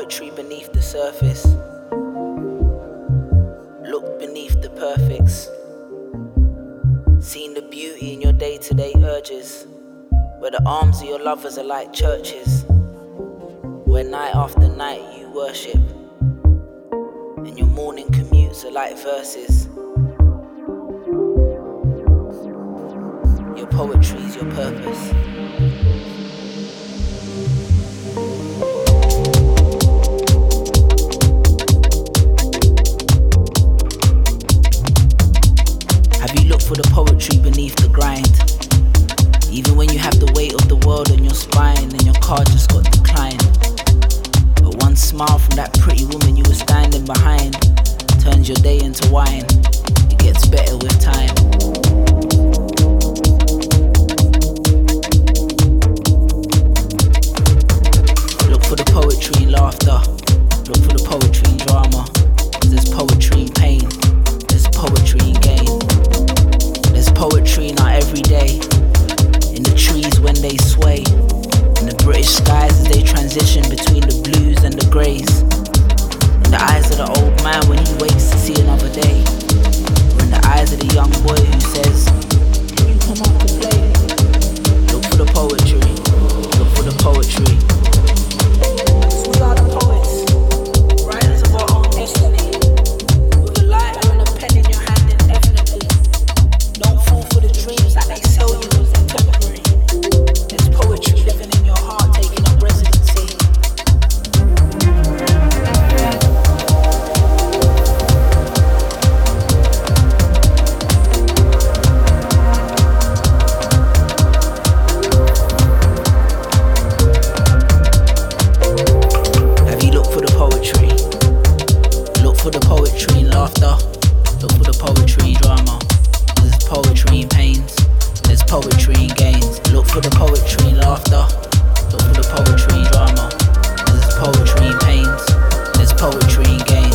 poetry beneath the surface. Look beneath the perfects. Seen the beauty in your day-to-day urges, where the arms of your lovers are like churches, where night after night you worship, and your morning commutes are like verses. Your poetry is your purpose. Have you looked for the poetry beneath the grind? Even when you have the weight of the world on your spine and your car just got declined. But one smile from that pretty woman you were standing behind turns your day into wine. It gets better with time. Look for the poetry in laughter. Look for the poetry in drama. 'Cause there's poetry in pain. There's poetry in gain. There's poetry in our everyday. In the trees when they sway. In the British skies as they transition between the blues and the greys. In the eyes of the old man when he wakes to see another day. Or in the eyes of the young boy who says, "Can you come out to play?" Look for the poetry. Look for the poetry. We are the poets, writers of our own destiny. With a lighter and a pen in your hand indefinitely. Don't fall for the dreams that they sell you as they're temporary. There's poetry living in your heart, taking up residency. Have you looked for the poetry? Look for the poetry in laughter. Look for the poetry in drama. There's poetry in pains. There's poetry in gains. Look for the poetry in laughter. Look for the poetry in drama. There's poetry in pains. There's poetry in gains.